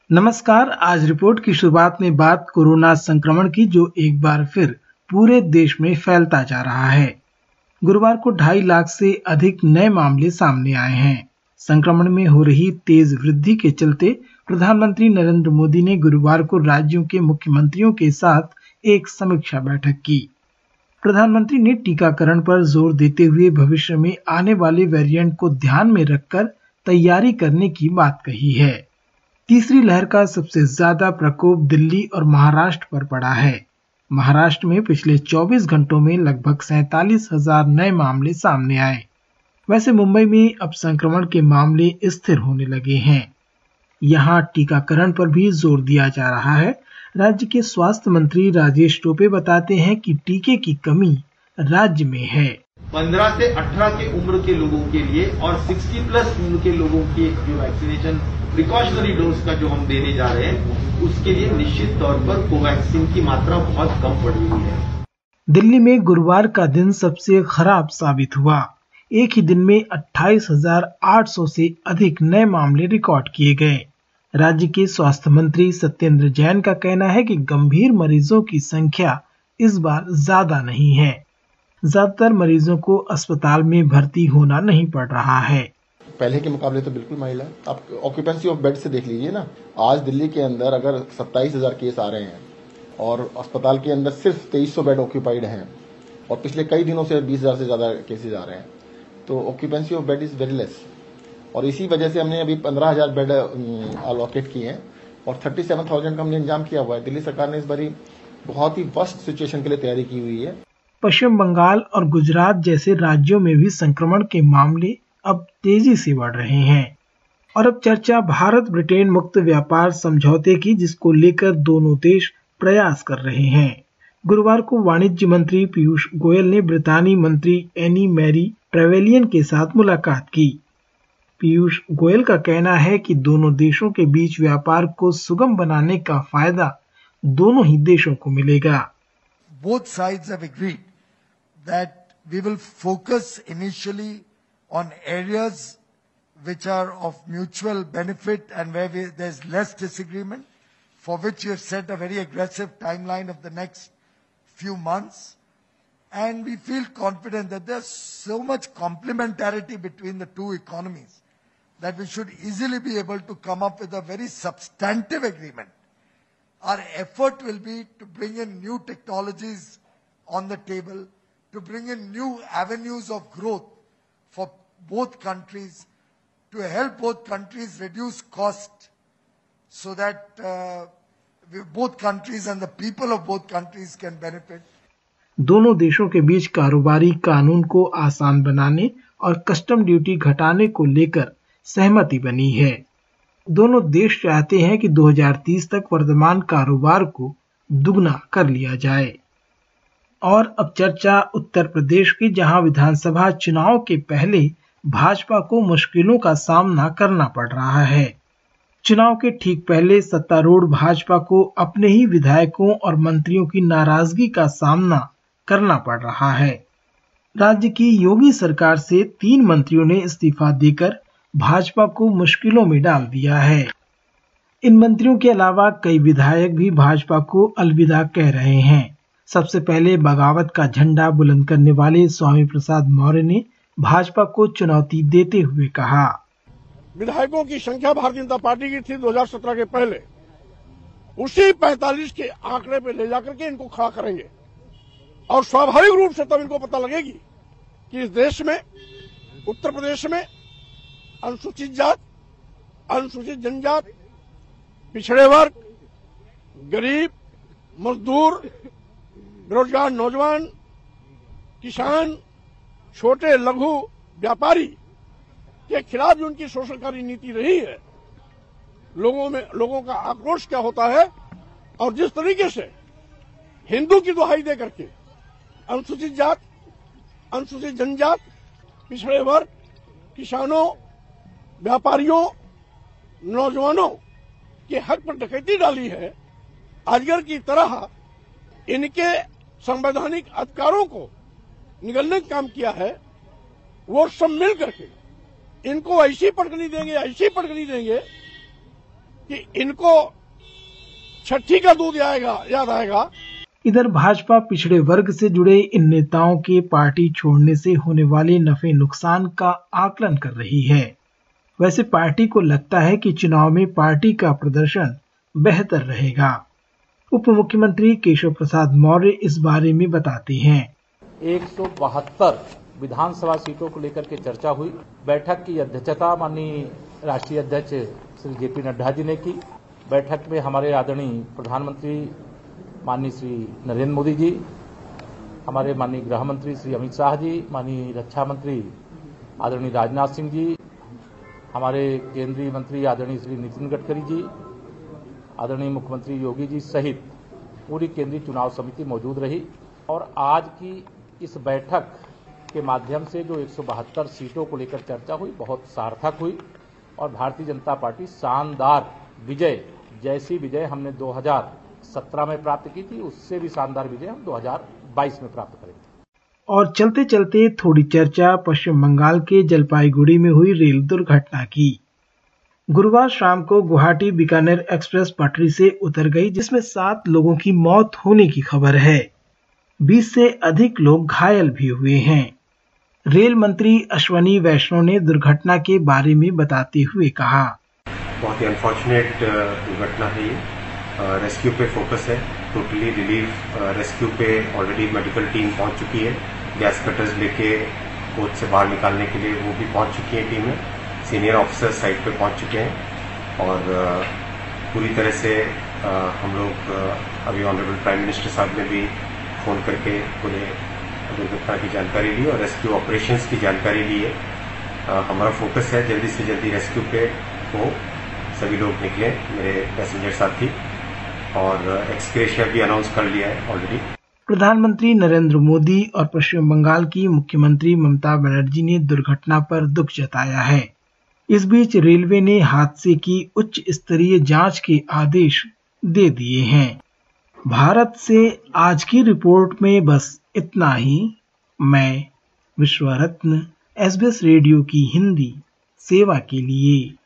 नमस्कार। आज रिपोर्ट की शुरुआत में बात कोरोना संक्रमण की, जो एक बार फिर पूरे देश में फैलता जा रहा है। गुरुवार को 2.5 लाख से अधिक नए मामले सामने आए हैं। संक्रमण में हो रही तेज वृद्धि के चलते प्रधानमंत्री नरेंद्र मोदी ने गुरुवार को राज्यों के मुख्यमंत्रियों के साथ एक समीक्षा बैठक की। प्रधानमंत्री ने टीकाकरण पर जोर देते हुए भविष्य में आने वाले वेरिएंट को ध्यान में रखकर तैयारी करने की बात कही है। तीसरी लहर का सबसे ज्यादा प्रकोप दिल्ली और महाराष्ट्र पर पड़ा है। महाराष्ट्र में पिछले 24 घंटों में लगभग 47,000 नए मामले सामने आए। वैसे मुंबई में अब संक्रमण के मामले स्थिर होने लगे हैं। यहाँ टीकाकरण पर भी जोर दिया जा रहा है। राज्य के स्वास्थ्य मंत्री राजेश टोपे बताते हैं कि टीके की कमी राज्य में है। 15 से 18 के उम्र के लोगों के लिए और 60 प्लस उम्र के लोगों के जो वैक्सीनेशन प्रिकॉशनरी डोज का जो हम देने जा रहे हैं, उसके लिए निश्चित तौर पर कोवैक्सीन की मात्रा बहुत कम पड़ी हुई है। दिल्ली में गुरुवार का दिन सबसे खराब साबित हुआ। एक ही दिन में 28,800 से अधिक नए मामले रिकॉर्ड किए गए। राज्य के स्वास्थ्य मंत्री सत्येंद्र जैन का कहना है कि गंभीर मरीजों की संख्या इस बार ज्यादा नहीं है। ज्यादातर मरीजों को अस्पताल में भर्ती होना नहीं पड़ रहा है। पहले के मुकाबले तो बिल्कुल महिला। आप ऑक्यूपेंसी ऑफ बेड से देख लीजिए ना। आज दिल्ली के अंदर अगर 27,000 केस आ रहे हैं और अस्पताल के अंदर सिर्फ 2300 बेड ऑक्यूपाइड हैं और पिछले कई दिनों से 20,000 से ज्यादा केसेज आ रहे हैं, तो occupancy of bed is very less. और इसी वजह से हमने अभी 15,000 बेड अलॉकेट किए हैं और 37,000 का हमने इंतजाम किया हुआ है। दिल्ली सरकार ने इस बारी बहुत ही वर्स्ट सिचुएशन के लिए तैयारी की हुई है। पश्चिम बंगाल और गुजरात जैसे राज्यों में भी संक्रमण के मामले अब तेजी से बढ़ रहे हैं। और अब चर्चा भारत ब्रिटेन मुक्त व्यापार समझौते की, जिसको लेकर दोनों देश प्रयास कर रहे हैं। गुरुवार को वाणिज्य मंत्री पीयूष गोयल ने ब्रितानी मंत्री एनी मैरी ट्रेवेलियन के साथ मुलाकात की। पीयूष गोयल का कहना है कि दोनों देशों के बीच व्यापार को सुगम बनाने का फायदा दोनों ही देशों को मिलेगा। Both sides have agreed that we will focus initially on areas which are of mutual benefit and where there's less disagreement, for which we have set a very aggressive timeline of the next few months. And we feel confident that there's so much complementarity between the two economies that we should easily be able to come up with a very substantive agreement. Our effort will be to bring in new technologies on the table, to bring in new avenues of growth for both countries, to help both countries reduce cost so that both countries and the people of both countries can benefit. दोनों देशों के बीच कारोबारी कानून को आसान बनाने और custom duty घटाने को लेकर सहमति बनी है। दोनों देश चाहते हैं कि 2030 तक वर्तमान कारोबार को दुगना कर लिया जाए। और अब चर्चा उत्तर प्रदेश की, जहां विधानसभा चुनाव के पहले भाजपा को मुश्किलों का सामना करना पड़ रहा है। चुनाव के ठीक पहले सत्तारूढ़ भाजपा को अपने ही विधायकों और मंत्रियों की नाराजगी का सामना करना पड़ रहा है। राज्य की योगी सरकार से 3 मंत्रियों ने इस्तीफा देकर भाजपा को मुश्किलों में डाल दिया है। इन मंत्रियों के अलावा कई विधायक भी भाजपा को अलविदा कह रहे हैं। सबसे पहले बगावत का झंडा बुलंद करने वाले स्वामी प्रसाद मौर्य ने भाजपा को चुनौती देते हुए कहा, विधायकों की संख्या भारतीय जनता पार्टी की थी 2017 के पहले, उसी 45 के आंकड़े पे ले जाकर के इनको खड़ा करेंगे और स्वाभाविक रूप से तब इनको पता लगेगी कि इस देश में, उत्तर प्रदेश में अनुसूचित जात, अनुसूचित जनजात, पिछड़े वर्ग, गरीब, मजदूर, बेरोजगार नौजवान, किसान, छोटे लघु व्यापारी के खिलाफ जो उनकी शोषणकारी नीति रही है, लोगों का आक्रोश क्या होता है और जिस तरीके से हिंदू की दुहाई दे करके अनुसूचित जात, अनुसूचित जनजात, पिछड़े वर्ग, किसानों, व्यापारियों, नौजवानों के हक पर डकैती डाली है, अजगर की तरह इनके संवैधानिक अधिकारों को निगलने का काम किया है, वो सब मिल करके इनको ऐसी पटकनी देंगे कि इनको छठी का दूध याद आएगा। इधर भाजपा पिछड़े वर्ग से जुड़े इन नेताओं के पार्टी छोड़ने से होने वाले नफे नुकसान का आकलन कर रही है। वैसे पार्टी को लगता है कि चुनाव में पार्टी का प्रदर्शन बेहतर रहेगा। उप मुख्यमंत्री केशव प्रसाद मौर्य इस बारे में बताते हैं। 172 विधानसभा सीटों को लेकर के चर्चा हुई। बैठक की अध्यक्षता माननीय राष्ट्रीय अध्यक्ष श्री जेपी नड्डा जी ने की। बैठक में हमारे आदरणीय प्रधानमंत्री माननीय श्री नरेंद्र मोदी जी, हमारे माननीय गृह मंत्री श्री अमित शाह जी, माननीय रक्षा मंत्री आदरणीय राजनाथ सिंह जी, हमारे केंद्रीय मंत्री आदरणीय श्री नितिन गडकरी जी, आदरणीय मुख्यमंत्री योगी जी सहित पूरी केंद्रीय चुनाव समिति मौजूद रही। और आज की इस बैठक के माध्यम से जो 172 सीटों को लेकर चर्चा हुई बहुत सार्थक हुई और भारतीय जनता पार्टी शानदार विजय, जैसी विजय हमने 2017 में प्राप्त की थी उससे भी शानदार विजय हम 2022 में प्राप्त करेंगे। और चलते चलते थोड़ी चर्चा पश्चिम बंगाल के जलपाईगुड़ी में हुई रेल दुर्घटना की। गुरुवार शाम को गुवाहाटी बीकानेर एक्सप्रेस पटरी से उतर गई, जिसमें 7 लोगों की मौत होने की खबर है। 20 से अधिक लोग घायल भी हुए हैं। रेल मंत्री अश्वनी वैष्णव ने दुर्घटना के बारे में बताते हुए कहा, बहुत ही अनफॉर्चुनेट दुर्घटना है ये। रेस्क्यू पे फोकस है, टोटली रिलीफ रेस्क्यू पे ऑलरेडी मेडिकल टीम पहुंच चुकी है। गैस कटर्स लेके कोच से बाहर निकालने के लिए वो भी पहुंच चुकी है टीमें। सीनियर ऑफिसर साइट पे पहुंच चुके हैं और पूरी तरह से हम लोग अभी ऑनरेबल प्राइम मिनिस्टर साहब ने भी फोन करके पूरे दुर्घटना की जानकारी ली और रेस्क्यू ऑपरेशंस की जानकारी ली है। हमारा फोकस है जल्दी से जल्दी रेस्क्यू पे हो, सभी लोग निकले, मेरे पैसेंजर साथी, और एक्सग्रेशिया भी अनाउंस कर लिया है ऑलरेडी। प्रधानमंत्री नरेंद्र मोदी और पश्चिम बंगाल की मुख्यमंत्री ममता बनर्जी ने दुर्घटना पर दुख जताया है। इस बीच रेलवे ने हादसे की उच्च स्तरीय जांच के आदेश दे दिए हैं। भारत से आज की रिपोर्ट में बस इतना ही। मैं विश्वरत्न, SBS रेडियो की हिंदी सेवा के लिए।